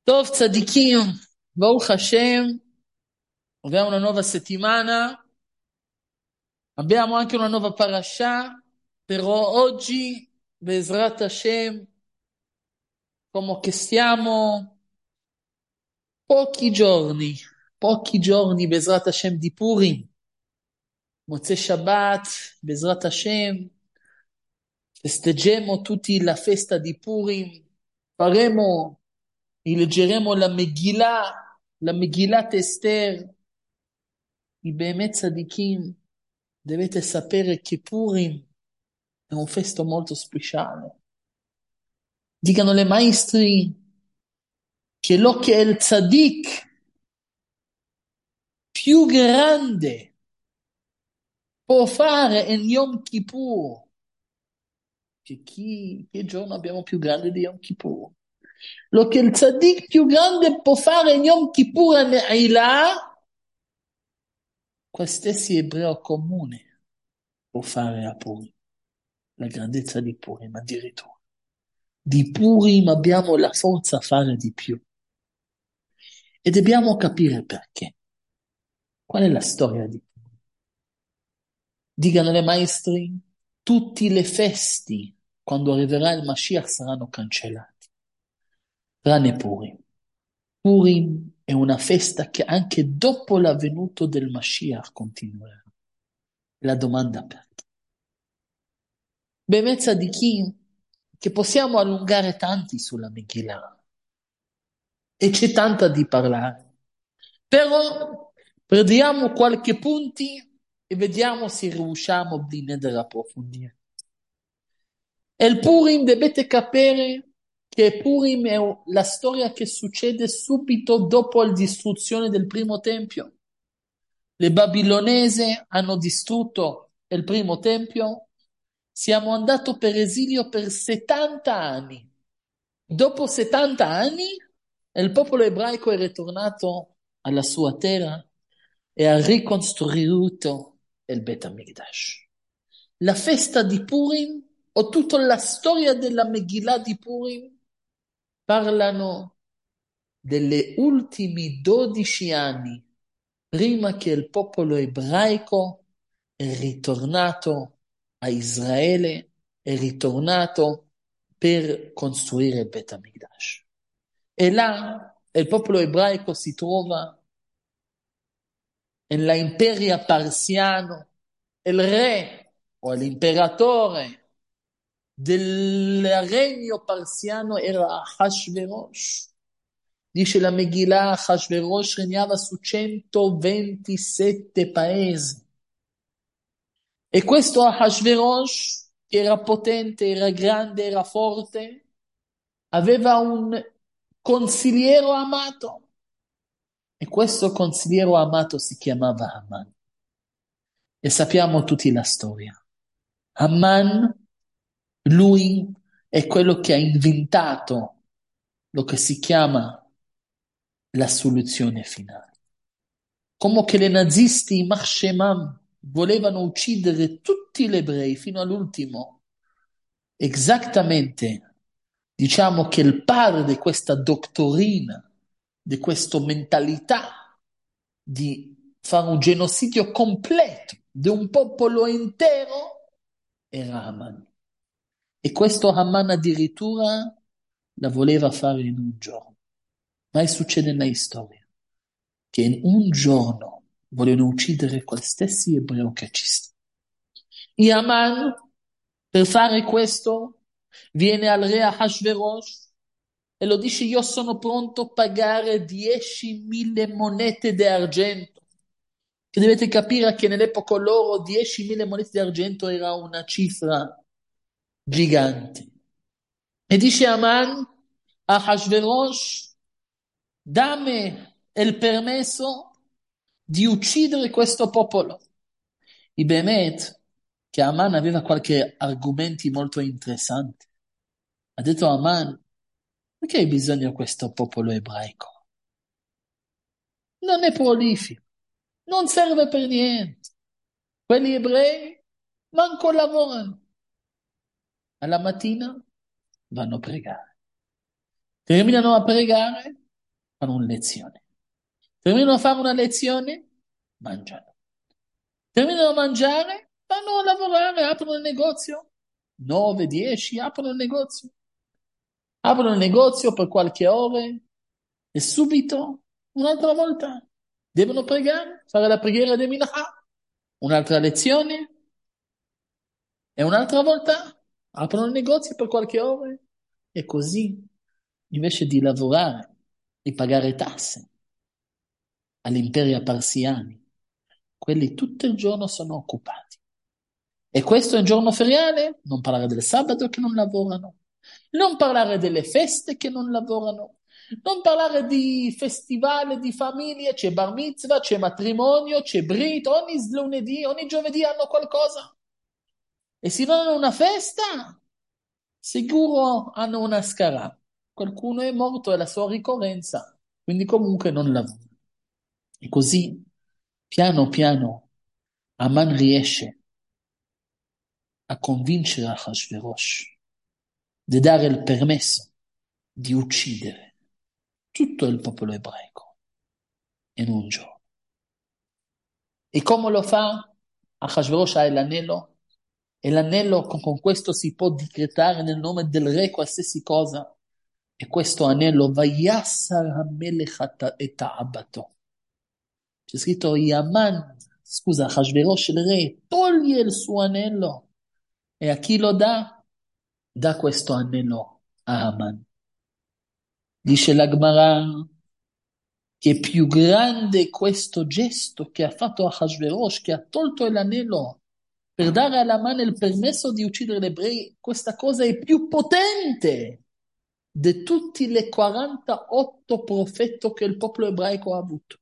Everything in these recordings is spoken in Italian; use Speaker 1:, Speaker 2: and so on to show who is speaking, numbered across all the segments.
Speaker 1: Tov Tzadikim, Baruch Hashem, abbiamo una nuova settimana, abbiamo anche una nuova parasha, però oggi, Bezrat Hashem, come che stiamo pochi giorni, Bezrat Hashem di Purim, Motzei Shabbat, Bezrat Hashem, festeggiamo tutti la festa di Purim, faremo e leggeremo la Megillat Esther. I באמת צדיקים, dovete sapere che Purim è un festo molto speciale. Dicano le maestri che lo che è il tzaddik più grande può fare in Yom Kippur. Che giorno abbiamo più grande di Yom Kippur? Lo che il tzaddik più grande può fare in Yom Kippur e Ne'ilah, qualsiasi ebreo comune può fare a Purim. La grandezza di Purim addirittura. Di Purim abbiamo la forza a fare di più. E dobbiamo capire perché. Qual è la storia di Purim? Dicano le maestri, tutte le festi, quando arriverà il Mashiach, saranno cancellati. Tranne Purim. Purim è una festa che anche dopo l'avvenuto del Mashiach continuerà. La domanda perché? Bemezza di chi? Che possiamo allungare tanti sulla Megillah. E c'è tanta di parlare. Però prendiamo qualche punti e vediamo se riusciamo a approfondire. E il Purim dovete capire che Purim è la storia che succede subito dopo la distruzione del primo tempio. Le babilonesi hanno distrutto il primo tempio, siamo andati per esilio per 70 anni. Dopo 70 anni il popolo ebraico è ritornato alla sua terra e ha ricostruito il Bet HaMikdash. La festa di Purim o tutta la storia della Megillah di Purim parlano degli ultimi 12 anni prima che il popolo ebraico è ritornato a Israele, è ritornato per costruire il Bet HaMikdash. E là il popolo ebraico si trova nella imperia persiano, il re o l'imperatore del regno persiano era Ahashverosh. Dice la Megillah, Ahashverosh regnava su 127 paesi. E questo Ahashverosh, che era potente, era grande, era forte, aveva un consigliere amato. E questo consigliere amato si chiamava Haman. E sappiamo tutti la storia. Haman, lui è quello che ha inventato lo che si chiama la soluzione finale. Come che i nazisti, יימח שמם, volevano uccidere tutti gli ebrei fino all'ultimo. Esattamente, diciamo che il padre di questa dottrina, di questa mentalità di fare un genocidio completo di un popolo intero era Haman. E questo Haman addirittura la voleva fare in un giorno. Mai succede nella storia che in un giorno vogliono uccidere qualsiasi ebreo che ci sta. E Haman, per fare questo, viene al re Ahashverosh e lo dice: io sono pronto a pagare 10.000 monete di argento. Che dovete capire che nell'epoca loro 10.000 monete di argento era una cifra gigante. E dice Haman a Ahashverosh: dammi il permesso di uccidere questo popolo. E Bemet, che Haman aveva qualche argomenti molto interessanti. Ha detto a Haman: perché hai bisogno di questo popolo ebraico? Non è prolifico, non serve per niente. Quelli ebrei manco lavorano. Alla mattina vanno a pregare. Terminano a pregare fanno una lezione. Terminano a fare una lezione, mangiano. Terminano a mangiare, vanno a lavorare, aprono il negozio. 9, 10, aprono il negozio. Aprono il negozio per qualche ora e subito, un'altra volta, devono pregare, fare la preghiera di Mincha. Un'altra lezione e un'altra volta aprono il negozio per qualche ora e così, invece di lavorare, di pagare tasse agli imperi persiani, quelli tutto il giorno sono occupati. E questo è un giorno feriale? Non parlare del sabato che non lavorano, non parlare delle feste che non lavorano, non parlare di festivali, di famiglie, c'è bar mitzvah, c'è matrimonio, c'è brit, ogni lunedì, ogni giovedì hanno qualcosa. E se non hanno una festa, sicuro hanno una scarà. Qualcuno è morto, è la sua ricorrenza, quindi comunque non lavora. E così, piano piano, Aman riesce a convincere Ahashverosh di dare il permesso di uccidere tutto il popolo ebraico in un giorno. E come lo fa? Ahashverosh ha l'anello e l'anello con questo si può decretare nel nome del re qualsiasi cosa. E questo anello, Vayassar HaMelech et Ha'abato. C'è scritto Yaman, scusa, Ahashverosh il re, toglie il suo anello. E a chi lo dà? Dà questo anello a Haman. Dice la Gemara che è più grande questo gesto che ha fatto Ahashverosh, che ha tolto l'anello per dare alla Haman il permesso di uccidere gli ebrei. Questa cosa è più potente di tutti le 48 profeti che il popolo ebraico ha avuto.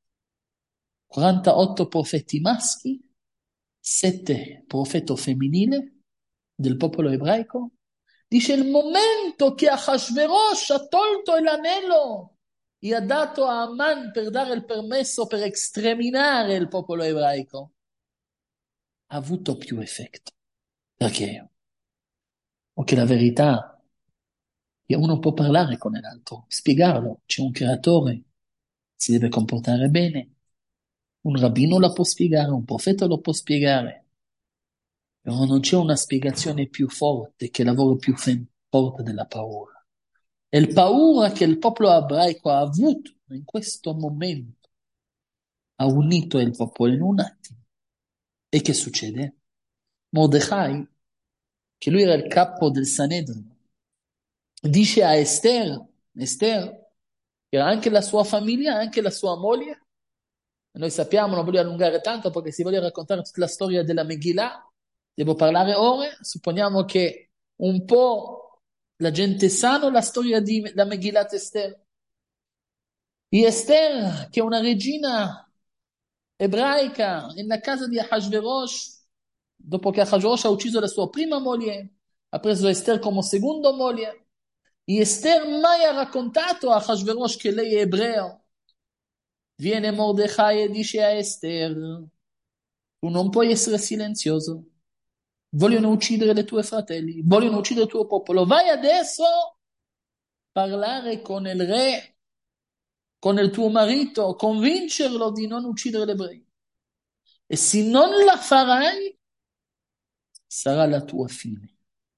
Speaker 1: 48 profeti maschi, 7 profeti femminili del popolo ebraico. Dice il momento che Ahashverosh ha tolto l'anello e ha dato a Aman per dare il permesso per sterminare il popolo ebraico, ha avuto più effetto. Perché? Perché la verità è che uno può parlare con l'altro, spiegarlo, c'è un creatore, si deve comportare bene, un rabbino lo può spiegare, un profeta lo può spiegare, però non c'è una spiegazione più forte che lavoro più forte della paura. E la paura che il popolo ebraico ha avuto in questo momento ha unito il popolo in un attimo. E che succede? Mordecai, che lui era il capo del Sanedrin, dice a Esther, che era anche la sua famiglia, anche la sua moglie, e noi sappiamo, non voglio allungare tanto perché si vuole raccontare tutta la storia della Megillah, devo parlare ore, supponiamo che un po' la gente sa la storia della Megillat Esther. E Esther, che è una regina ebraica nella casa di Ahashverosh, dopo che Ahashverosh ha ucciso la sua prima moglie, ha preso Esther come seconda moglie. E Esther mai ha raccontato a Ahashverosh che lei è ebreo. Viene Mordecai e dice a Esther, tu non puoi essere silenzioso. Vogliono uccidere i tuoi fratelli, vogliono uccidere il tuo popolo. Vai adesso a parlare con il re, con il tuo marito, convincerlo di non uccidere gli ebrei. E se non la farai, sarà la tua fine.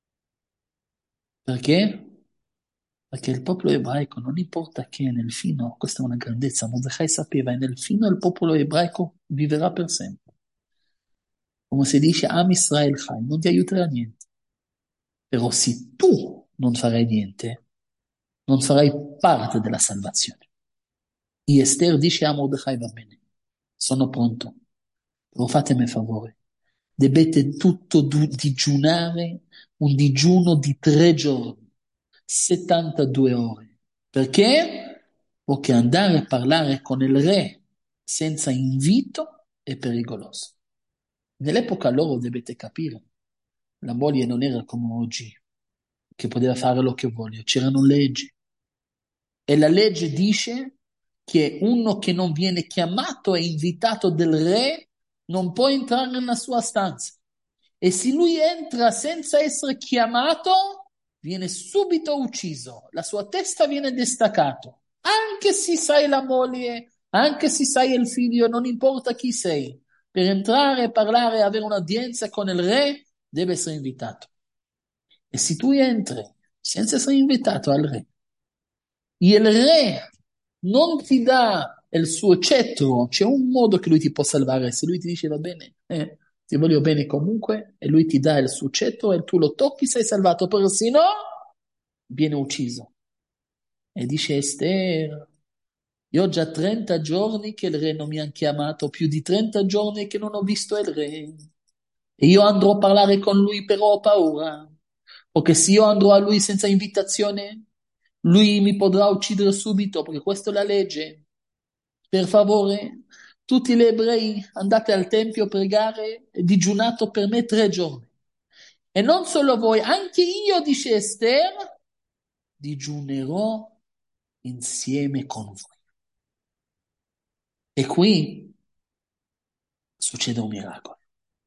Speaker 1: Perché? Perché il popolo ebraico, non importa che nel fino, questa è una grandezza, Mordecai sapeva, e nel fino il popolo ebraico vivrà per sempre. Come si dice, Am Israel Chai, non ti aiuterà niente. Però se tu non farai niente, non farai parte della salvazione. E Esther dice a Mordecai, va bene, sono pronto, però fatemi un favore, dovete tutto digiunare un digiuno di 3 giorni, 72 ore. Perché? Perché andare a parlare con il re senza invito è pericoloso. Nell'epoca loro dovete capire, la moglie non era come oggi, che poteva fare lo che vuole, c'erano leggi. E la legge dice che uno che non viene chiamato e invitato del re non può entrare nella sua stanza. E se lui entra senza essere chiamato, viene subito ucciso, la sua testa viene distaccata. anche se sei la moglie, anche se sei il figlio, non importa chi sei, per entrare, parlare e avere un'udienza con il re, deve essere invitato. E se tu entri senza essere invitato al re, il re non ti dà il suo cetro, c'è un modo che lui ti può salvare. Se lui ti dice va bene, ti voglio bene comunque, e lui ti dà il suo cetro e tu lo tocchi, sei salvato, però se no, viene ucciso. E dice Ester, io ho già 30 giorni che il re non mi ha chiamato, più di 30 giorni che non ho visto il re. E io andrò a parlare con lui, però ho paura. Perché se io andrò a lui senza invitazione, lui mi potrà uccidere subito, perché questa è la legge. Per favore, tutti gli ebrei andate al tempio a pregare e digiunato per me 3 giorni. E non solo voi, anche io, dice Ester, digiunerò insieme con voi. E qui succede un miracolo.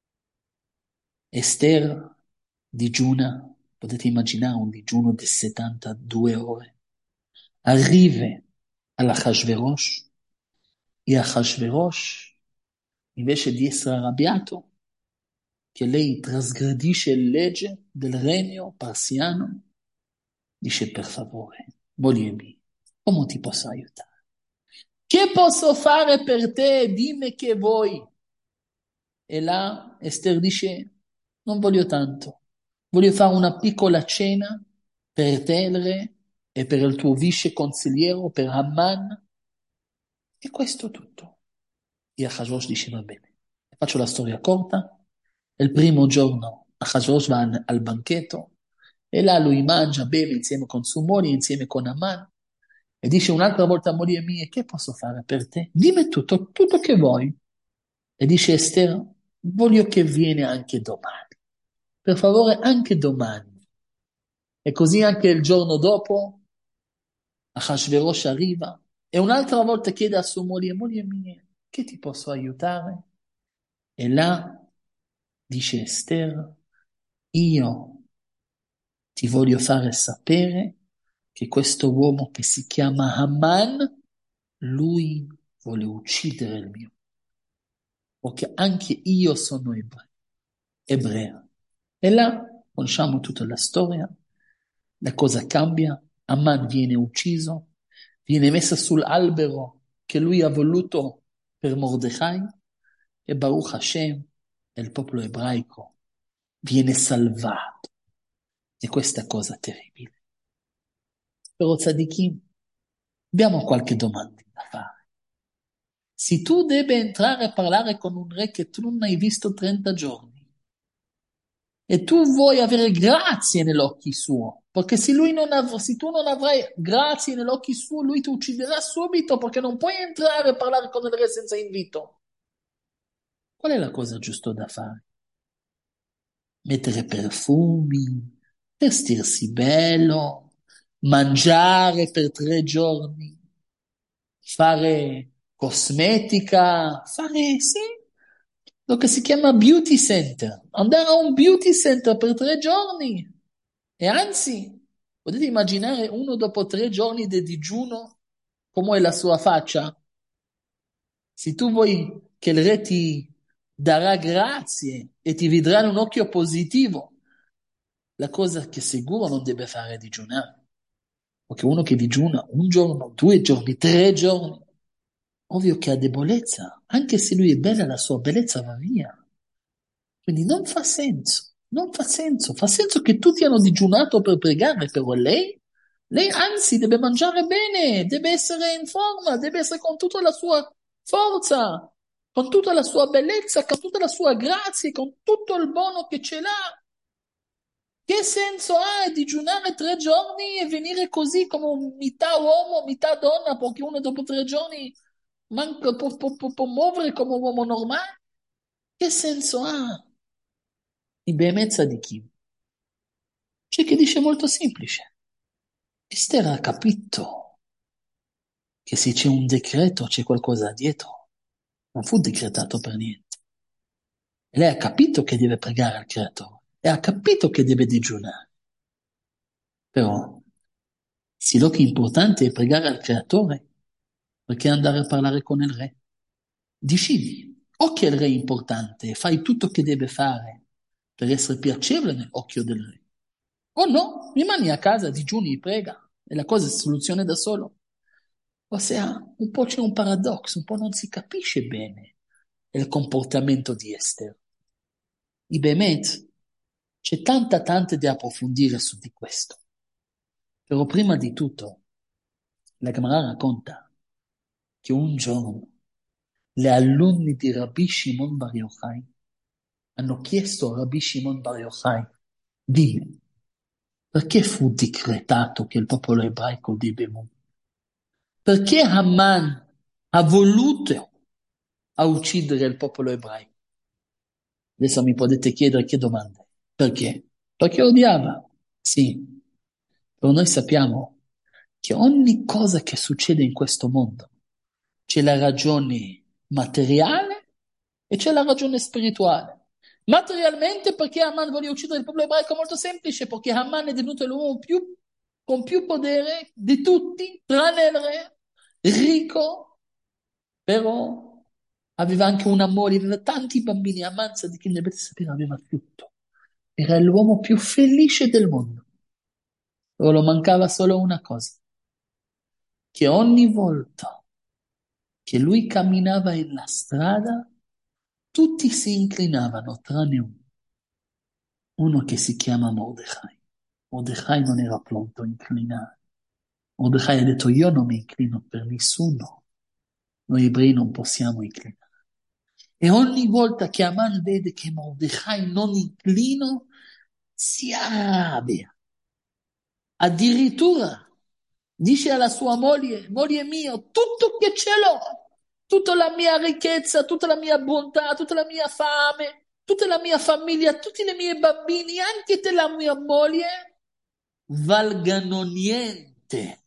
Speaker 1: Ester digiuna, potete immaginare un digiuno di 72 ore. Arriva all'Achashverosh e Achashverosh, invece di essere arrabbiato, che lei trasgredisce la legge del regno persiano, dice per favore, moglie mia, come ti posso aiutare? Che posso fare per te? Dimmi che vuoi. E là Esther dice, non voglio tanto, voglio fare una piccola cena per te, il re, e per il tuo vice consigliere, per Amman, e questo è tutto. E Ahasuerus dice, va bene. Faccio la storia corta. Il primo giorno Ahasuerus va al banchetto e là lui mangia, beve insieme con sua moglie, insieme con Amman, e dice un'altra volta a moglie mia, che posso fare per te? Dimmi tutto, tutto che vuoi. E dice Esther, voglio che vieni anche domani. Per favore, anche domani. E così anche il giorno dopo, Ahashverosh arriva e un'altra volta chiede a sua moglie mia, che ti posso aiutare? E là dice Esther, io ti voglio fare sapere che questo uomo che si chiama Haman, lui vuole uccidere il mio, perché anche io sono ebrea. E là conosciamo tutta la storia, la cosa cambia, Amman viene ucciso, viene messo sull'albero che lui ha voluto per Mordecai e Baruch Hashem, il popolo ebraico, viene salvato di questa cosa terribile. Però Tzadikim, abbiamo qualche domanda da fare. Se tu devi entrare a parlare con un re che tu non hai visto 30 giorni, e tu vuoi avere grazie negli occhi suo, perché se tu non avrai grazie negli occhi suo, lui ti ucciderà subito perché non puoi entrare a parlare con il re senza invito. Qual è la cosa giusta da fare? Mettere perfumi, vestirsi bello, mangiare per 3 giorni, fare cosmetica, fare, sì, lo che si chiama beauty center, andare a un beauty center per 3 giorni. E anzi, potete immaginare uno dopo 3 giorni di digiuno, come è la sua faccia? Se tu vuoi che il re ti darà grazie e ti vedrà in un occhio positivo, la cosa che sicuro non deve fare è digiunare. Perché uno che digiuna un giorno, 2 giorni, 3 giorni, ovvio che ha debolezza. Anche se lui è bella, la sua bellezza va via. Quindi non fa senso, non fa senso. Fa senso che tutti hanno digiunato per pregare, però lei anzi deve mangiare bene, deve essere in forma, deve essere con tutta la sua forza, con tutta la sua bellezza, con tutta la sua grazia, con tutto il buono che ce l'ha. Che senso ha digiunare 3 giorni e venire così come metà uomo, metà donna, perché uno dopo 3 giorni manca, può muovere come un uomo normale? Che senso ha? In benemenza di chi? C'è che dice molto semplice. Esther ha capito che se c'è un decreto c'è qualcosa dietro. Non fu decretato per niente. E lei ha capito che deve pregare al creatore e ha capito che deve digiunare. Però Sì, lo che è importante è pregare al creatore, perché andare a parlare con il re. Decidi, o che il re è importante, fai tutto che deve fare per essere piacevole nell'occhio del re, o no, rimani a casa, digiuni, prega, e la cosa si soluziona da solo. Ossia, un po' c'è un paradosso, un po' non si capisce bene il comportamento di Esther. I Bemet, c'è tanta da approfondire su di questo. Però prima di tutto, la Gemara racconta che un giorno le alunni di Rabbi Shimon Bar Yochai hanno chiesto a Rabbi Shimon Bar Yochai, dimmi, perché fu decretato che il popolo ebraico debba morire? Perché Haman ha voluto a uccidere il popolo ebraico? Adesso mi potete chiedere che domande. Perché? Perché odiava. Sì, però noi sappiamo che ogni cosa che succede in questo mondo c'è la ragione materiale e c'è la ragione spirituale. Materialmente perché Haman voleva uccidere il popolo ebraico molto semplice, perché Haman è divenuto l'uomo con più potere di tutti, tranne il re, ricco, però aveva anche una moglie, aveva tanti bambini, Amanza di chi ne deve sapere aveva tutto. Era l'uomo più felice del mondo. Però lo mancava solo una cosa, che ogni volta che lui camminava in la strada, tutti si inclinavano, tranne uno che si chiama Mordecai. Mordecai non era pronto a inclinare. Mordecai ha detto, io non mi inclino per nessuno. Noi ebrei non possiamo inclinare. E ogni volta che Aman vede che Mordecai non inclina, si arrabbia. Addirittura dice alla sua moglie, moglie mia, tutto che ce l'ho, tutta la mia ricchezza, tutta la mia bontà, tutta la mia fame, tutta la mia famiglia, tutti i miei bambini, anche te la mia moglie, valgano niente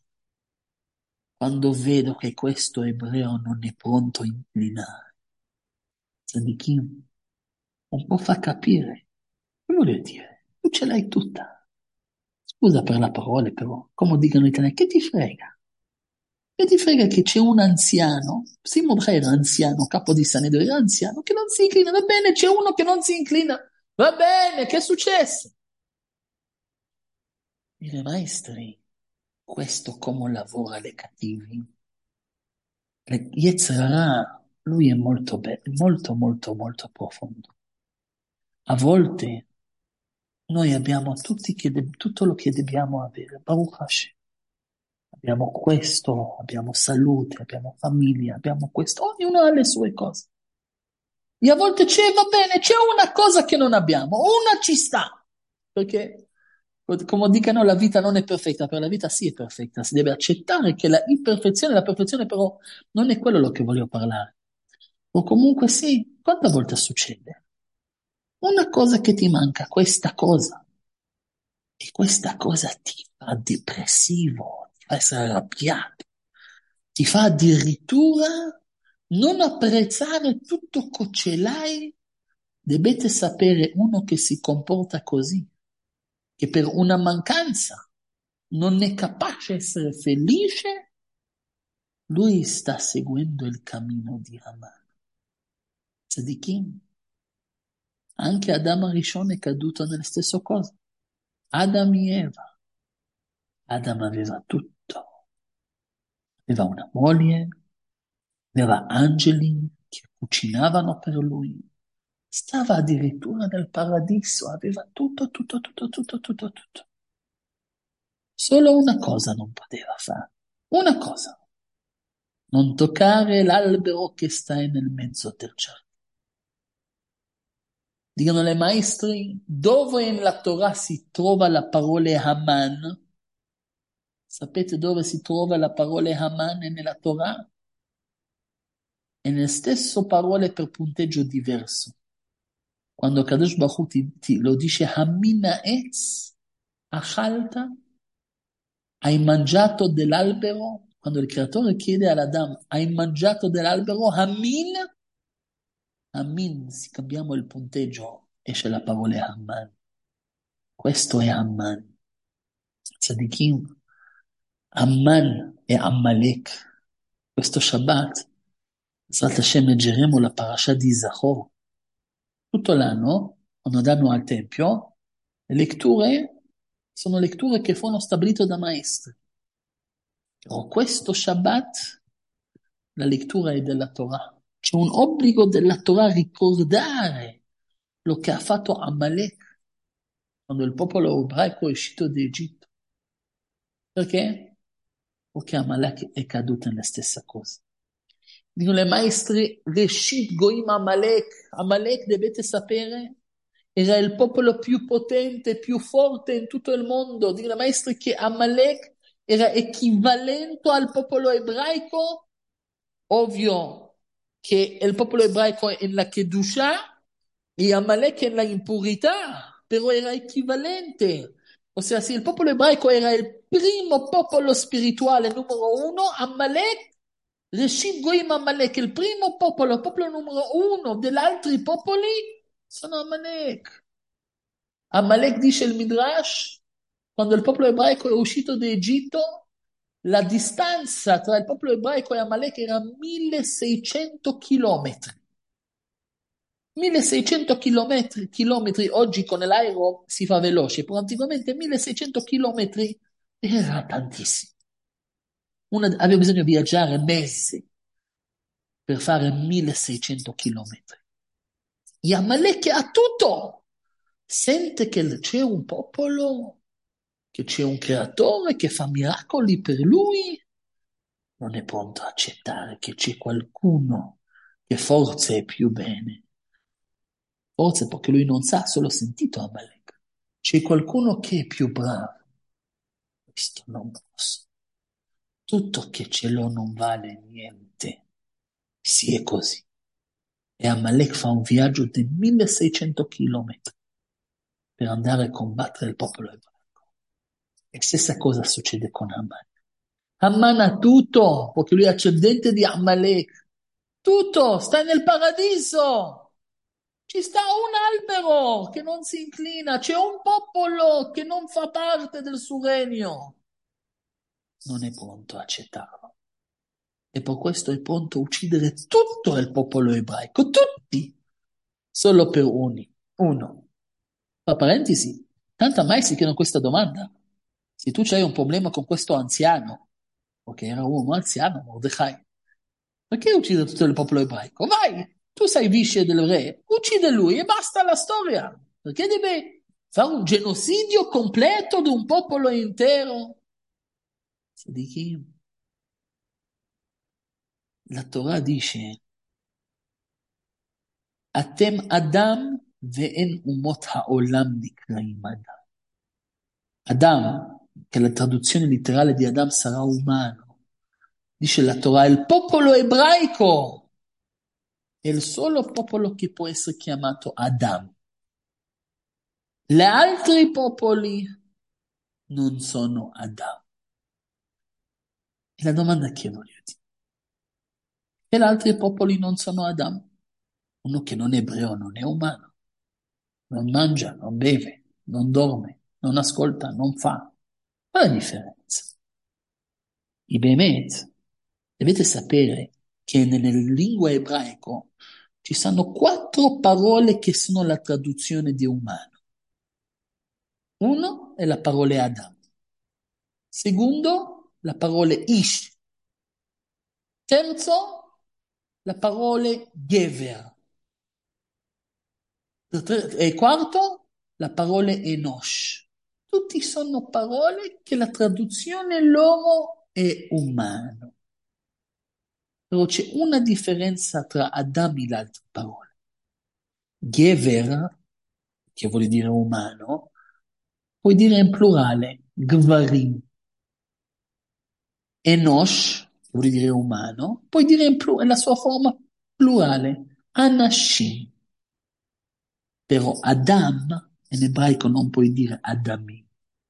Speaker 1: quando vedo che questo ebreo non è pronto a inclinare. Tzadikim, un po' fa capire. Che vuol dire? Tu ce l'hai tutta. Scusa per la parola, però, come dicono gli italiani, che ti frega? Che ti frega che c'è un anziano, Simon era anziano, capo di Sanedrio, era anziano, che non si inclina, va bene, c'è uno che non si inclina, va bene, che è successo? Dire, maestri, questo come lavora le cattivi? Yetzer Hara, lui è molto bello, molto profondo. A volte noi abbiamo tutto lo che dobbiamo avere, Baruch Hashem. Abbiamo questo, abbiamo salute, abbiamo famiglia, abbiamo questo, ognuno ha le sue cose. E a volte va bene, c'è una cosa che non abbiamo, una ci sta, perché come dicono la vita non è perfetta, però la vita sì è perfetta, si deve accettare che la imperfezione, la perfezione però non è quello che voglio parlare. O comunque sì, quante volte succede? Una cosa che ti manca, questa cosa, e questa cosa ti fa depressivo, ti fa essere arrabbiato, ti fa addirittura non apprezzare tutto ciò che ce l'hai. Dovete sapere uno che si comporta così, che per una mancanza non è capace di essere felice, lui sta seguendo il cammino di Haman. Tzadikim, anche Adamo Rishon è caduto nella stessa cosa. Adam e Eva. Adam aveva tutto. Aveva una moglie, aveva angeli che cucinavano per lui. Stava addirittura nel paradiso, aveva tutto. Solo una cosa non poteva fare. Una cosa. Non toccare l'albero che sta nel mezzo del giardino. Dicono le maestri, dove nella Torah si trova la parola Haman? Sapete dove si trova la parola Haman nella Torah? È nel stesso parole per punteggio diverso. Quando Kadosh Baruch Hu lo dice Hamina Etz, Achalta, hai mangiato dell'albero? Quando il creatore chiede all'Adam, hai mangiato dell'albero? Hamin, Hamin, se cambiamo il punteggio, esce la parola Haman. Questo è Haman. Tzadikim, Amman e Amalek. Questo Shabbat, Zrat Hashem, leggeremo la parasha di Zachor. Tutto l'anno, quando andranno al Tempio, le letture sono letture che furono stabilite da maestri. Però questo Shabbat, la lettura è della Torah. C'è un obbligo della Torah ricordare lo che ha fatto Amalek quando il popolo ebraico è uscito d'Egitto. Perché? Perché Amalek è caduto nella stessa cosa. Dicono le maestri, Reshit Goim Amalek. Amalek, dovete sapere, era il popolo più potente, più forte in tutto il mondo. Dicono le maestri che Amalek era equivalente al popolo ebraico. Ovvio che il popolo ebraico è la Kedusha e Amalek è la impurità, però era equivalente. Ossia, se il popolo ebraico era il primo popolo spirituale numero uno, Amalek, Reshit Goim Amalek, il popolo numero uno degli altri popoli, sono Amalek. Amalek dice il Midrash, quando il popolo ebraico è uscito d'Egitto, la distanza tra il popolo ebraico e Amalek era 1600 chilometri. 1600 chilometri oggi con l'aereo si fa veloce, però anticamente 1600 chilometri era tantissimo. Aveva bisogno di viaggiare mesi per fare 1600 chilometri. E Amalek ha tutto. Sente che c'è un popolo, che c'è un creatore che fa miracoli per lui, non è pronto a accettare che c'è qualcuno che forse è più bene. Forse perché lui non sa, solo sentito Amalek. C'è qualcuno che è più bravo. Questo non posso. Tutto che ce l'ho non vale niente. Sì, è così. E Amalek fa un viaggio di 1600 chilometri per andare a combattere il popolo ebraico. E stessa cosa succede con Haman. Haman ha tutto, perché lui è ascendente di Amalek. Tutto, sta nel paradiso. Ci sta un albero che non si inclina, c'è un popolo che non fa parte del suo regno. Non è pronto a accettarlo. E per questo è pronto a uccidere tutto il popolo ebraico, tutti, solo per uno. Tra parentesi, tanta mai si chiedono questa domanda. Se tu c'hai un problema con questo anziano, perché era uomo anziano, Mordecai, perché uccide tutto il popolo ebraico? Vai, tu sei vice del re, uccide lui e basta la storia. Perché deve fare un genocidio completo di un popolo intero? Sadichim, la Torah dice, Atem Adam ve'en umot ha'olam nikraim Adam. Adam, che la traduzione letterale di Adam sarà umano, dice la Torah, il popolo ebraico è il solo popolo che può essere chiamato Adam. Gli altri popoli non sono Adam. E la domanda che voglio dire? E gli altri popoli non sono Adam? Uno che non è ebreo non è umano, non mangia, non beve, non dorme, non ascolta, non fa. Qual è la differenza? I Bemet, dovete sapere che nella lingua ebraico ci sono 4 parole che sono la traduzione di umano. Uno è la parola Adam. Secondo, la parola Ish. Terzo, la parola Gever. E quarto, la parola Enosh. Tutti sono parole che la traduzione loro è umano. Però c'è una differenza tra Adam e le altre parole. Gever, che vuol dire umano, puoi dire in plurale, Gvarim. Enosh, che vuol dire umano, puoi dire nella sua forma plurale, Anashim. Però Adam, in ebraico non puoi dire Adami.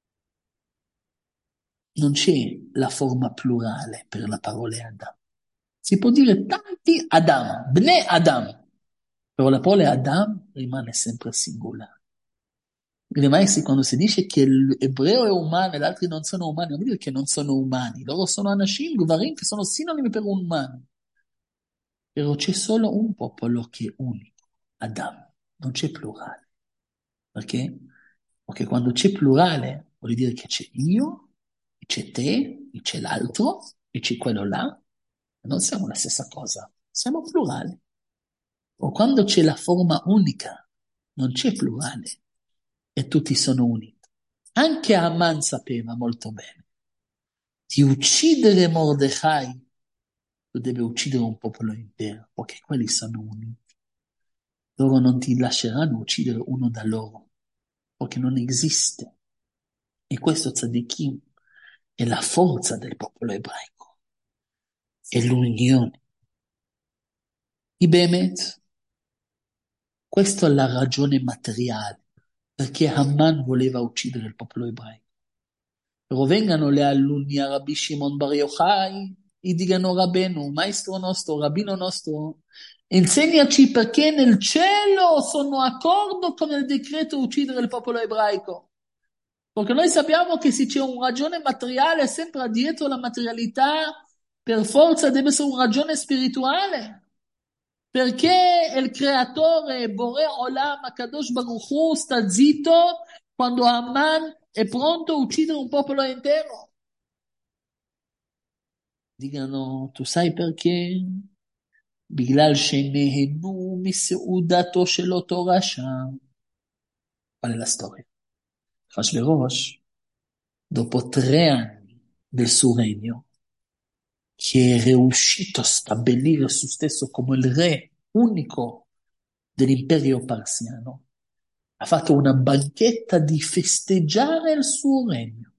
Speaker 1: Non c'è la forma plurale per la parola Adam. Si può dire tanti Adam, Bne Adam, però la parola Adam rimane sempre singolare. I maestri, quando si dice che l'ebreo è umano e gli altri non sono umani, non vuol dire che non sono umani, loro sono anashim, gvarim, che sono sinonimi per un umano. Però c'è solo un popolo che è unico, Adam, non c'è plurale. Perché? Perché quando c'è plurale vuol dire che c'è io, e c'è te, e c'è l'altro, e c'è quello là. Non siamo la stessa cosa, siamo plurali. O quando c'è la forma unica, non c'è plurale, e tutti sono uniti. Anche Haman sapeva molto bene di uccidere Mordecai, tu devi uccidere un popolo intero, perché quelli sono uniti. Loro non ti lasceranno uccidere uno da loro, perché non esiste. E questo tzadikim è la forza del popolo ebraico, è l'unione. I Bemet, questa è la ragione materiale, perché Haman voleva uccidere il popolo ebraico. Però vengano le alunni a Rabbi Shimon Bar Yochai e dicano Rabbenu, maestro nostro, rabbino nostro, insegnaci perché nel cielo sono d'accordo con il decreto uccidere il popolo ebraico. Perché noi sappiamo che se c'è una ragione materiale sempre dietro la materialità, per forza deve essere una ragione spirituale. Perché il creatore Boré Olam, Akadosh Baruch Hu, sta zitto quando Haman è pronto a uccidere un popolo intero? Dicano, tu sai perché? בגלל שנהנו מסעודתו של אותו רשע. Qual è la storia? Hashverosh, dopo 3 anni del suo regno, che è riuscito a stabilire su stesso come il re unico dell'imperio persiano, ha fatto una banchetta di festeggiare il suo regno.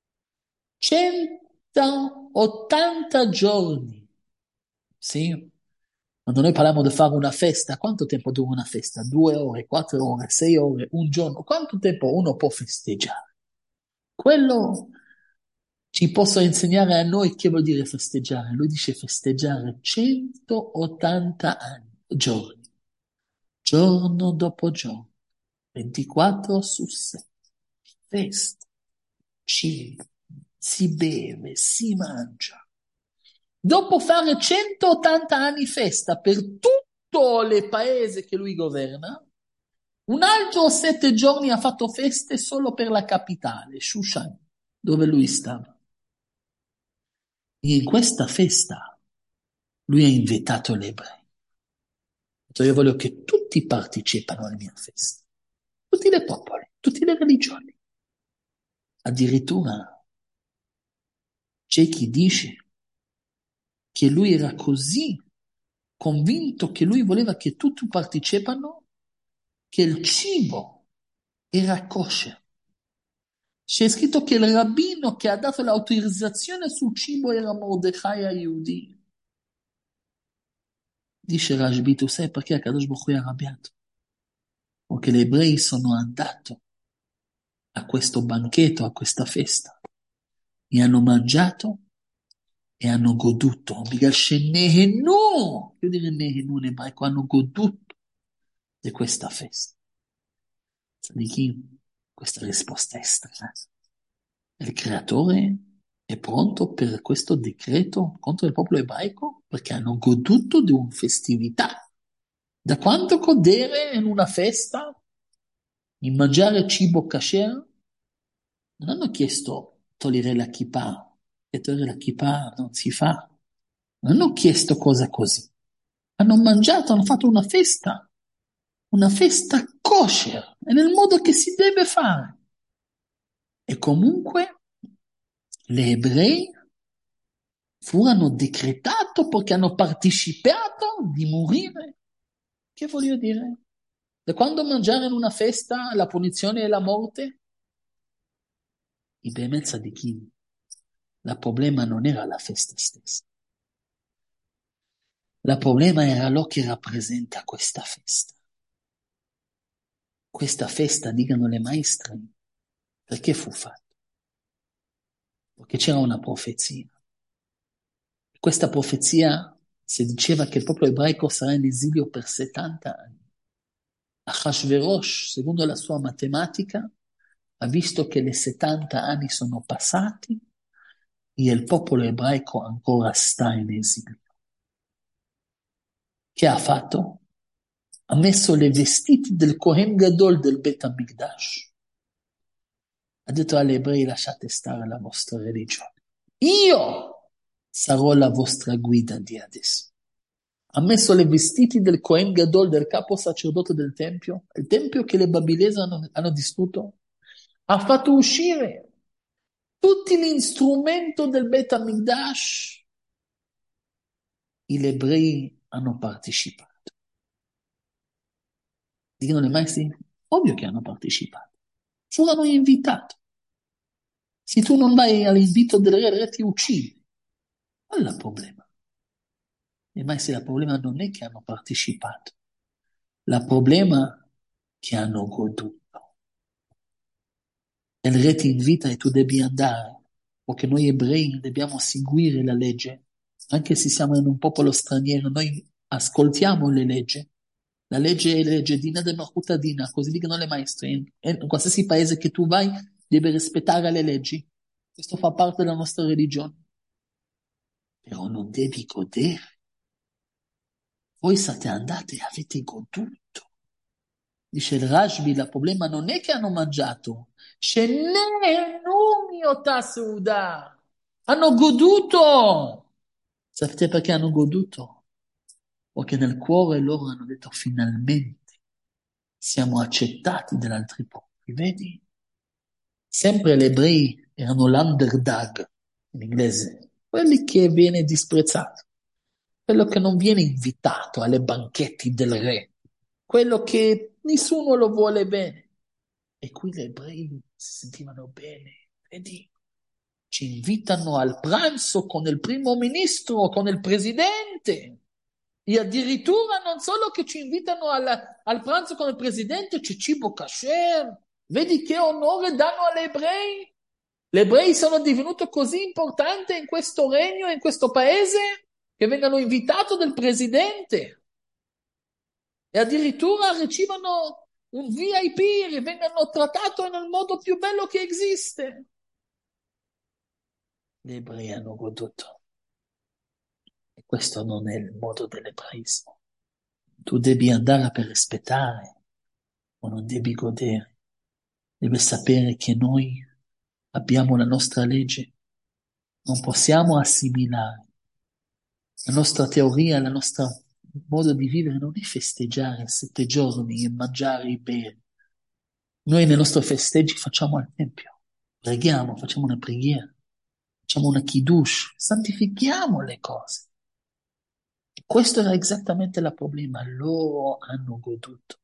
Speaker 1: 180 giorni. Sì. Quando noi parliamo di fare una festa, quanto tempo dura una festa? 2 ore, 4 ore, 6 ore, un giorno? Quanto tempo uno può festeggiare? Quello ci possa insegnare a noi che vuol dire festeggiare. Lui dice festeggiare 180 giorni, giorno dopo giorno, 24 su 7. Festa, cibo, si beve, si mangia. Dopo fare 180 anni festa per tutto il paese che lui governa, un altro 7 giorni ha fatto feste solo per la capitale, Shushan, dove lui stava. E in questa festa lui ha invitato gli ebrei. Ha detto, io voglio che tutti partecipino alla mia festa, tutti i popoli, tutte le religioni. Addirittura c'è chi dice che lui era così convinto che lui voleva che tutti partecipino, che il cibo era kosher. C'è scritto che il rabbino che ha dato l'autorizzazione sul cibo era Mordecai Ayudi. Dice Rashbi, tu sai perché Akadosh Baruch Hu è arrabbiato? Perché gli ebrei sono andati a questo banchetto, a questa festa, e hanno mangiato e hanno goduto. Bigel shenehenu, che dire nehenu in ebraico, hanno goduto di questa festa. Tzadikim, questa risposta è strana. Il creatore è pronto per questo decreto contro il popolo ebraico perché hanno goduto di una festività. Da quanto godere in una festa, in mangiare cibo kasher, non hanno chiesto togliere la kippah, e togliere la kippah non si fa. Non hanno chiesto cosa così. Hanno mangiato, hanno fatto una festa kosher, e nel modo che si deve fare. E comunque gli ebrei furono decretato perché hanno partecipato di morire. Che voglio dire? Da quando mangiare in una festa la punizione è la morte? I Bemet Tzadikim, il problema non era la festa stessa. Il problema era lo che rappresenta questa festa. Questa festa, dicano le maestre, perché fu fatta? Perché c'era una profezia. Questa profezia si diceva che il popolo ebraico sarà in esilio per 70 anni. Ahashverosh, secondo la sua matematica, ha visto che le 70 anni sono passati e il popolo ebraico ancora sta in esilio. Che ha fatto? Ha messo le vestiti del Kohen Gadol del Bet HaMikdash. Ha detto agli ebrei: lasciate stare la vostra religione. Io sarò la vostra guida di adesso. Ha messo le vestiti del Kohen Gadol, del capo sacerdote del Tempio, il Tempio che le babilesi hanno distrutto. Ha fatto uscire tutti gli strumenti del Bet HaMikdash. Gli ebrei hanno partecipato. Dicono i maestri, ovvio che hanno partecipato. Furono invitati. Se tu non vai all'invito del re, il re ti uccide. Qual è il problema? I maestri, il problema non è che hanno partecipato. Il problema è che hanno goduto. Il re ti invita e tu devi andare, perché noi ebrei dobbiamo seguire la legge. Anche se siamo in un popolo straniero, noi ascoltiamo le leggi. La legge è legge, Dina de Dina, così dicono le maestre. In qualsiasi paese che tu vai, devi rispettare le leggi. Questo fa parte della nostra religione. Però non devi godere. Voi siete andati e avete goduto. Dice il Rashbi, il problema non è che hanno mangiato. Hanno goduto. Sapete perché hanno goduto? Perché nel cuore loro hanno detto finalmente siamo accettati dagli altri popoli. Vedi? Sempre gli ebrei erano l'underdog in inglese, quelli che viene disprezzato, quello che non viene invitato alle banchetti del re, quello che nessuno lo vuole bene. E qui gli ebrei si sentivano bene, vedi? Ci invitano al pranzo con il primo ministro, con il presidente. E addirittura non solo che ci invitano al pranzo con il presidente, c'è cibo kasher. Vedi che onore danno agli ebrei? Gli ebrei sono divenuti così importanti in questo regno, in questo paese, che vengano invitati dal presidente. E addirittura ricevono un VIP e vengano trattati nel modo più bello che esiste. Gli ebrei hanno goduto. E questo non è il modo dell'ebraismo. Tu devi andare per rispettare, ma non devi godere. Devi sapere che noi abbiamo la nostra legge. Non possiamo assimilare. La nostra teoria, il nostro modo di vivere non è festeggiare 7 giorni e mangiare e bere. Noi nei nostri festeggi facciamo al tempio, preghiamo, facciamo una preghiera, facciamo una kiddush, santifichiamo le cose. E questo era esattamente il problema. Loro hanno goduto.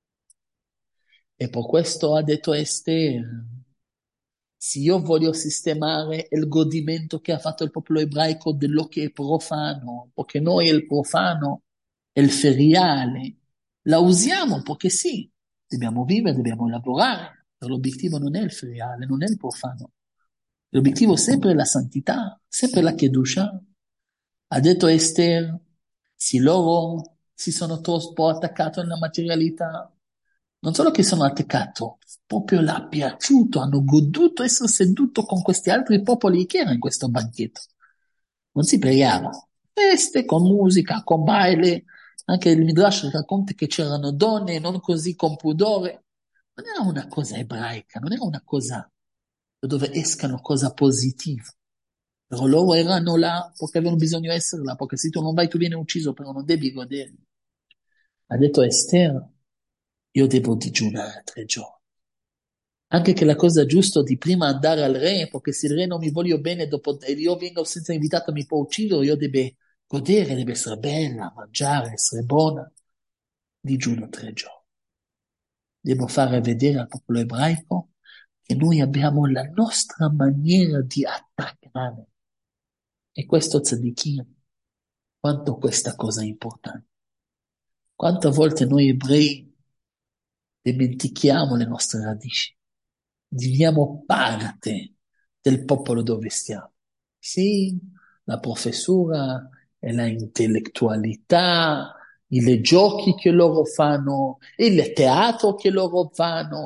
Speaker 1: E per questo ha detto Esther, se io voglio sistemare il godimento che ha fatto il popolo ebraico dello che è profano, perché noi il profano, il feriale, la usiamo perché sì, dobbiamo vivere, dobbiamo lavorare, però l'obiettivo non è il feriale, non è il profano. L'obiettivo è sempre la santità, sempre la Kedusha. Ha detto Esther, se loro si sono troppo attaccati alla materialità, non solo che sono attaccati, proprio l'ha piaciuto, hanno goduto essere seduto con questi altri popoli che erano in questo banchetto. Non si pregava, feste con musica, con baile, anche il Midrash racconta che c'erano donne non così con pudore. Non era una cosa ebraica, non era una cosa dove escano cose positive. Però loro erano là perché avevano bisogno di essere là, perché se tu non vai tu vieni ucciso, però non devi godere. Ha detto Esther, io devo digiunare 3 giorni. Anche che la cosa giusta di prima andare al re, perché se il re non mi voglio bene, dopo e io vengo senza invitato mi può uccidere, io devo godere, deve essere bella, mangiare, essere buona. Digiuno 3 giorni. Devo fare vedere al popolo ebraico che noi abbiamo la nostra maniera di attaccare. E questo tzadikim, quanto questa cosa è importante. Quante volte noi ebrei dimentichiamo le nostre radici, diveniamo parte del popolo dove stiamo. Sì, la professura e la intellettualità, i giochi che loro fanno, il teatro che loro fanno,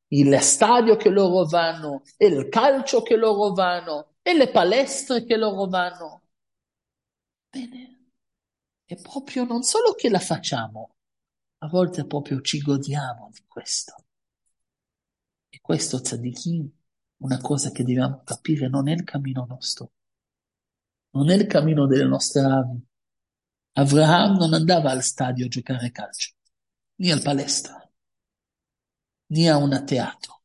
Speaker 1: il stadio che loro vanno, e il calcio che loro vanno, e le palestre che loro vanno. Bene, è proprio non solo che la facciamo, a volte proprio ci godiamo di questo. E questo, tzadikim, una cosa che dobbiamo capire, non è il cammino nostro, non è il cammino delle nostre avi. Avraham non andava al stadio a giocare a calcio, né al palestra, né a un teatro.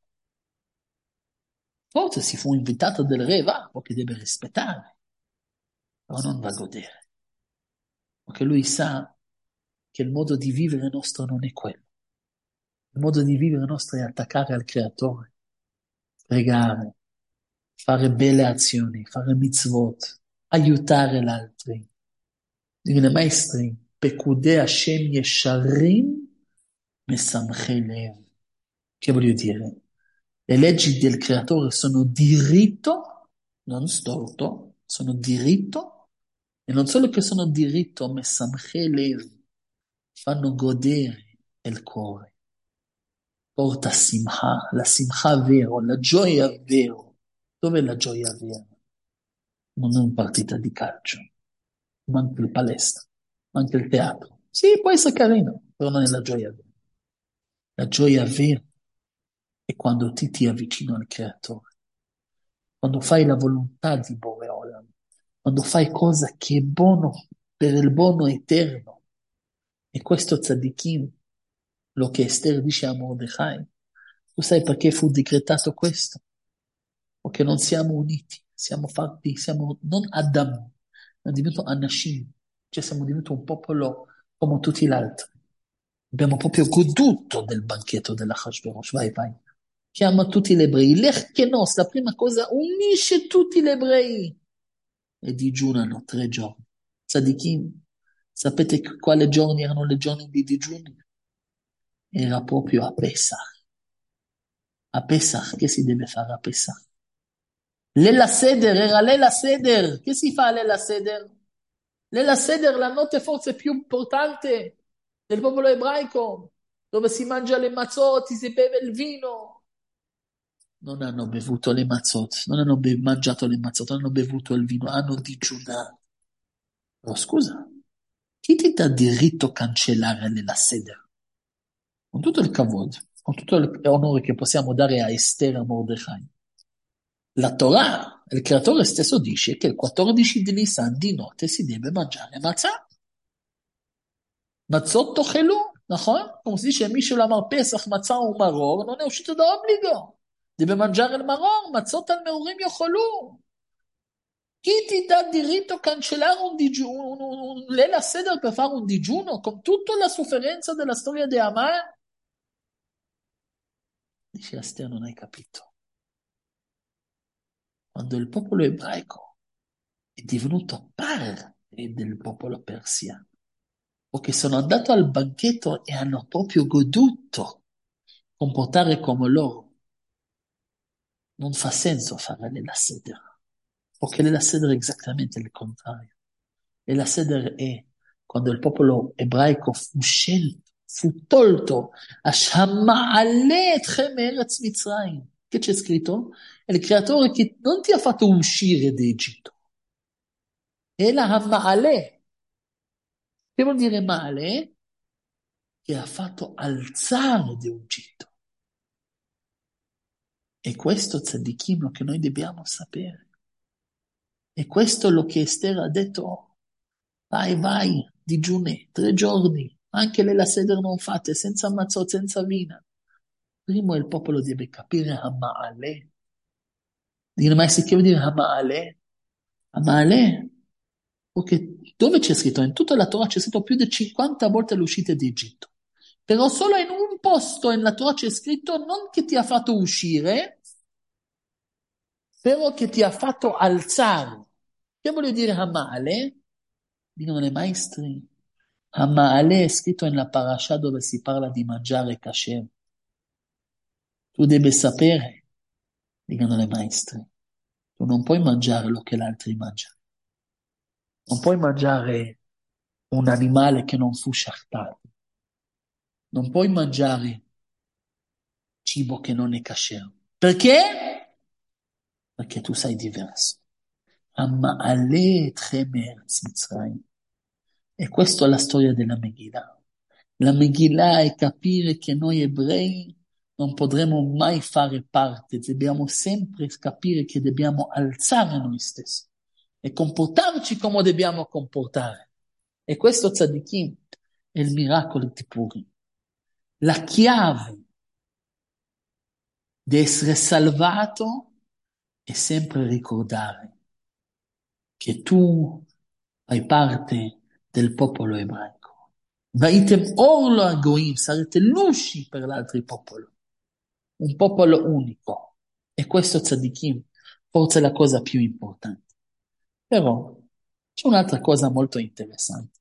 Speaker 1: Forse si fu invitato del re, va, perché deve rispettare, però non va a godere, perché lui sa che il modo di vivere nostro non è quello. Il modo di vivere nostro è attaccare al Creatore, pregare, fare belle azioni, fare mitzvot, aiutare l'altro. Dicono i maestri, Pekudei Hashem Yesharim Mesamchei Lev. Che voglio dire? Le leggi del creatore sono diritto, non storto, sono diritto, e non solo che sono diritto, ma samche lev, fanno godere il cuore, porta simha vero, la gioia vero. Dov'è la gioia vera? Non è una partita di calcio, manca il palestra, manca il teatro. Sì, può essere carino, però non è la gioia vera. La gioia vera è quando ti avvicini al creatore, quando fai la volontà di Boreolam, quando fai cosa che è buono per il buono eterno. E questo tzadikim, lo che Esther dice a Mordechai, tu sai perché fu decretato questo? Perché non siamo uniti, siamo fatti, siamo non Adam, ma diventato Anashim, cioè siamo diventati un popolo come tutti gli altri. Abbiamo proprio goduto del banchetto della Hashverosh, vai, vai. Chiama tutti gli ebrei, l'Echkenos, la prima cosa, unisce tutti gli ebrei e digiunano 3 giorni. Tzadikim, sapete quali giorni erano le giorni di digiuni? Era proprio a Pesach. A Pesach, che si deve fare a Pesach? Lela Seder, era Lela Seder. Che si fa a Lela Seder? Lela Seder, la notte forse più importante del popolo ebraico, dove si mangia le mazzotti, si beve il vino. Non hanno bevuto le mazzot, non hanno mangiato le mazzot, non hanno bevuto il vino, hanno digiunato. Però scusa, chi ti dà diritto a cancellare la sede? Con tutto il kavod, con tutto l'onore che possiamo dare a Esther e a Mordechai. La Torah, il creatore stesso dice che il 14 di Nisan di notte si deve mangiare matzah. Matzot tochelu, נכון? Come si dice, מי שלא פסח, מצה ומרור, non è uscito da obbligo. Deve mangiare il maror, matzot al meurim yocholu. Chi ti dà diritto a cancellare un digiuno, Lela Seder per fare un digiuno con tutta la sofferenza della storia di Amar? Dice Esther, non hai capito. Quando il popolo ebraico è divenuto parte del popolo persiano, perché sono andato al banchetto e hanno proprio goduto comportare come loro, non fa senso fare Lela Seder, perché Lela Seder è esattamente il contrario. Lela Seder è quando il popolo ebraico fu scelto, fu tolto, Hashama'ale etchem eretz Mitzrayim. Che c'è scritto? È il creatore che non ti ha fatto uscire d'Egitto, è la Hama'ale. Che vuol dire male? Che ha fatto alzare d'Egitto. E questo tzadikim lo che noi dobbiamo sapere. E questo è lo che Esther ha detto. Vai, vai, digiuni, 3 giorni. Anche le la seder non fate, senza mazzot, senza vina. Primo il popolo deve capire Hama'ale. Dire, ma che vuol dire Hama'ale? Hama'ale? Perché dove c'è scritto? In tutta la Torah c'è scritto più di 50 volte l'uscita d'Egitto. Però solo in un posto nella Torah c'è scritto non che ti ha fatto uscire, però che ti ha fatto alzare. Che vuol dire Hama'ale? Dicono i maestri. Hama'ale è scritto nella parasha dove si parla di mangiare kasher. Tu devi sapere, dicono i maestri, tu non puoi mangiare lo che gli altri mangiano. Non puoi mangiare un animale che non fu sciartato. Non puoi mangiare cibo che non è kasher. Perché? Perché tu sei diverso. Amma ale etchem eretz Mitzrayim. E questa è la storia della Megillah. La Megillah è capire che noi ebrei non potremo mai fare parte, dobbiamo sempre capire che dobbiamo alzare noi stessi e comportarci come dobbiamo comportare. E questo tzadikim è il miracolo di Purim. La chiave di essere salvato è sempre ricordare che tu fai parte del popolo ebraico. Vaitem orlo a Goim, sarete luci per l'altro popolo, un popolo unico. E questo tzadikim forse è la cosa più importante. Però c'è un'altra cosa molto interessante.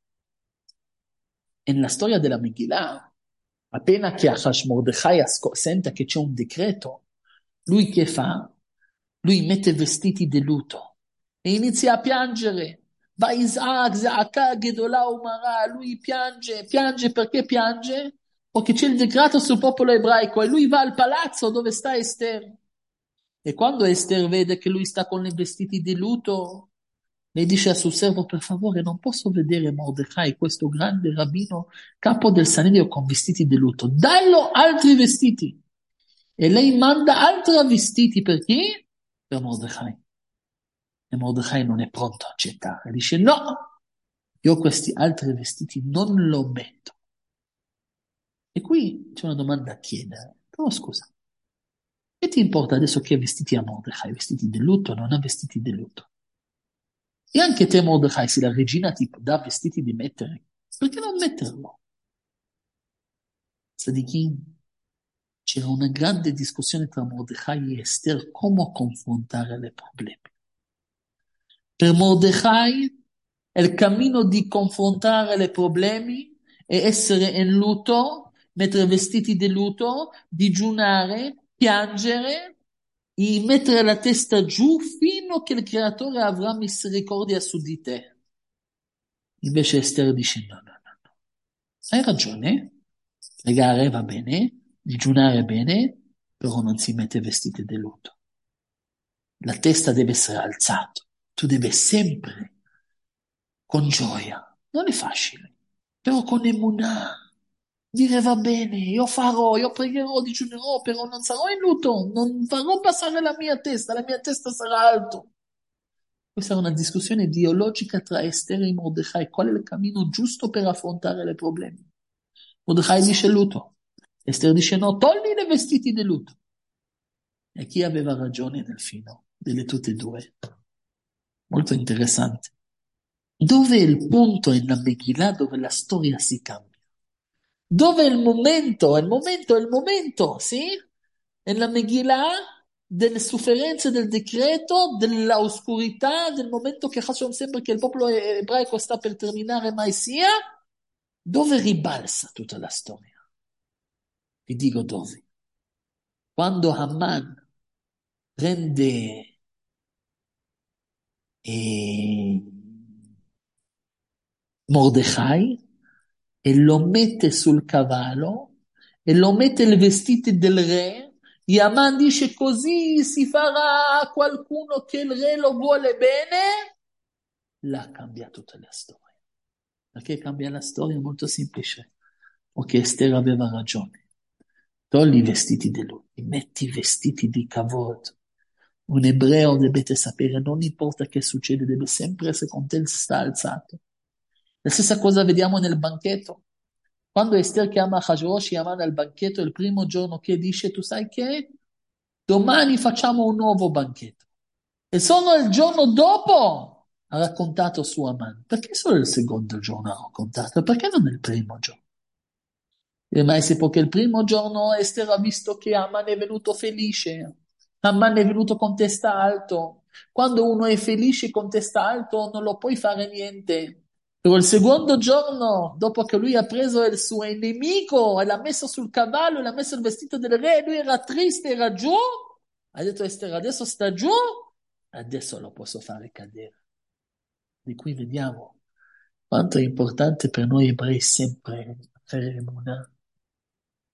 Speaker 1: E nella storia della Megillah, appena che Mordechai sente che c'è un decreto, lui che fa? Lui mette vestiti di lutto e inizia a piangere. Va Isaac, Zaaka, Gedolah, Umara, lui piange, piange perché piange? Perché c'è il decreto sul popolo ebraico e lui va al palazzo dove sta Esther. E quando Esther vede che lui sta con i vestiti di lutto, lei dice a suo servo, per favore, non posso vedere Mordecai, questo grande rabbino, capo del Sanedrio, con vestiti di lutto. Dallo altri vestiti. E lei manda altri vestiti per chi? Per Mordecai. E Mordecai non è pronto a accettare. Dice, no, io questi altri vestiti non lo metto. E qui c'è una domanda a chiedere. Però scusa, che ti importa adesso che vestiti a Mordecai? Vestiti di lutto, non ha vestiti di lutto. E anche te, Mordecai, se la regina ti dà vestiti di mettere, perché non metterlo? Tzadikim, c'era una grande discussione tra Mordecai e Esther come confrontare le problemi. Per Mordecai, il cammino di confrontare i problemi è essere in lutto, mettere vestiti di lutto, digiunare, piangere e mettere la testa giù fino a che il creatore avrà misericordia su di te. Invece Esther dice no, no, no, no. Hai ragione, pregare va bene, digiunare bene, però non si mette vestiti di lutto. La testa deve essere alzata, tu devi sempre con gioia. Non è facile, però con emunah. Dire va bene, io farò, io pregherò, digiunerò, però non sarò in lutto, non farò passare la mia testa sarà alto. Questa è una discussione ideologica tra Esther e Mordecai. Qual è il cammino giusto per affrontare i problemi? Mordecai dice lutto. Esther dice no, togli i vestiti di lutto. E chi aveva ragione nel fino delle tutte e due? Molto interessante. Dove è il punto nella Megillah dove la storia si cambia? Dove è il momento? Il momento, sì? Nella Megillah delle sofferenze del decreto, della oscurità, del momento che Hashem sembra che il popolo ebraico sta per terminare mai sia, dove ribalza tutta la storia? Vi dico dove. Quando Haman prende eh, Mordechai e lo mette sul cavallo e lo mette il vestito del re. E Haman dice così si farà a qualcuno che il re lo vuole bene. Là cambia tutta la storia. Perché cambia la storia? È molto semplice. Perché Esther aveva ragione. Togli i vestiti di lui, metti i vestiti di kavod. Un ebreo dovete sapere, non importa che succede, deve sempre essere con te, sta alzato. La stessa cosa vediamo nel banchetto. Quando Esther chiama Hashverosh e Haman al banchetto, il primo giorno che dice, tu sai che? Domani facciamo un nuovo banchetto. E solo il giorno dopo ha raccontato su Haman. Perché solo il secondo giorno ha raccontato? Perché non il primo giorno? Ma è perché il primo giorno Esther ha visto che Haman è venuto felice. Haman è venuto con testa alto. Quando uno è felice con testa alto non lo puoi fare niente. Però il secondo giorno, dopo che lui ha preso il suo nemico e l'ha messo sul cavallo e l'ha messo il vestito del re, lui era triste, era giù. Ha detto Esther, adesso sta giù, adesso lo posso fare cadere. Di qui vediamo quanto è importante per noi ebrei sempre fare emunah,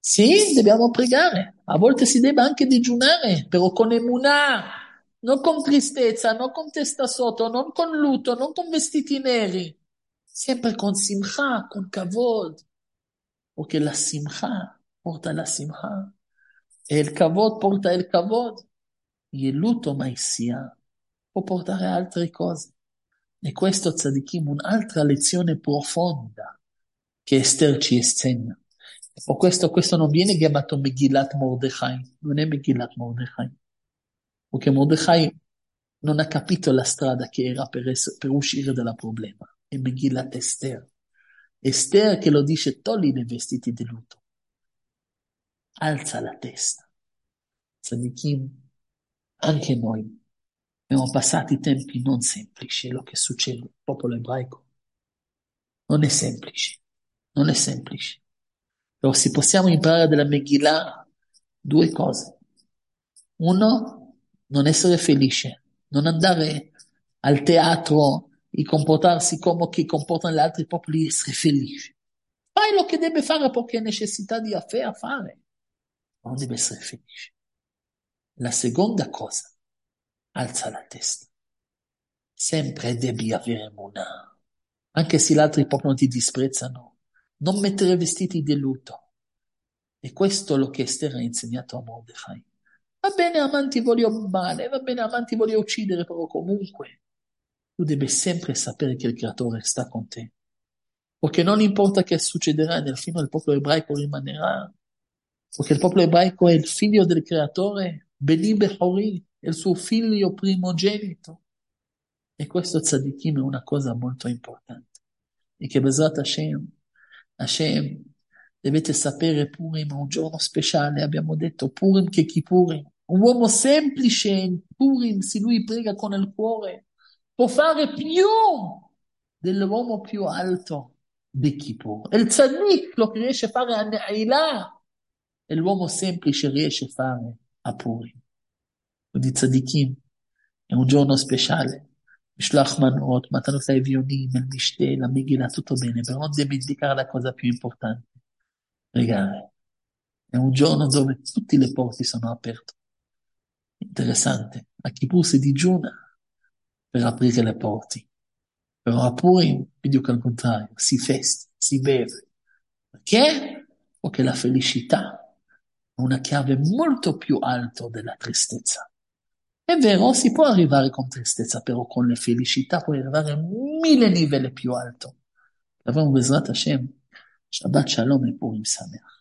Speaker 1: Sì, dobbiamo pregare. A volte si deve anche digiunare, però con emunà, non con tristezza, non con testa sotto, non con lutto, non con vestiti neri. Sempre con simcha, con kavod. Perché la simcha porta la simcha. E il kavod porta il kavod. Il lutto mai sia può portare a altre cose. E questo tzadikim, un'altra lezione profonda che Esther ci insegna. O questo non viene chiamato Megillat Mordechai, non è Megillat Mordechai, perché Mordechai non ha capito la strada che era per uscire dal problema. È Megillat Esther. Esther che lo dice, togli i vestiti di lutto, alza la testa. Tzadikim, anche noi abbiamo passato tempi non semplici, è lo che succede al popolo ebraico. Non è semplice, non è semplice. Però se possiamo imparare dalla Megillah due cose. Uno, non essere felice, non andare al teatro e comportarsi come che comportano gli altri popoli, essere felice. Fai lo che deve fare perché ha necessità di fare, ma non deve essere felice. La seconda cosa, alza la testa. Sempre devi avere Munah. Anche se gli altri popoli non ti disprezzano, non mettere vestiti di lutto. E questo è lo che Esther ha insegnato a Mordecai. Va bene, amanti voglio male, va bene, amanti voglio uccidere, però comunque tu devi sempre sapere che il creatore sta con te. Perché non importa che succederà, nel fine il popolo ebraico rimanerà. Perché il popolo ebraico è il figlio del creatore, Beni Bechori, è il suo figlio primogenito. E questo tzadikim è una cosa molto importante. E che Bezrat Hashem, Hashem, dovete sapere Purim è un giorno speciale, abbiamo detto Purim che Kippurim. Un uomo semplice in Purim, se lui prega con il cuore, può fare più dell'uomo più alto di Kippur. E il tzaddik lo che riesce a fare a Ne'ilah e l'uomo semplice riesce a fare a Purim. Quindi tzaddikim è un giorno speciale. משלוח מנות, מתנות לאביונים, il משתה, la Megillah, tutto bene, però non dimenticare la cosa più importante, pregare. È un giorno dove tutte le porte sono aperte. Interessante. A Kippur si digiuna per aprire le porte, però a Purim, vi dico al contrario, si festa, si beve. Perché? Perché la felicità è una chiave molto più alta della tristezza. È vero, si può arrivare con tristezza, però con le felicità puoi arrivare a 1000 livelli più alto. Avremo Bezrat Hashem, Shabbat Shalom e Purim Sameach.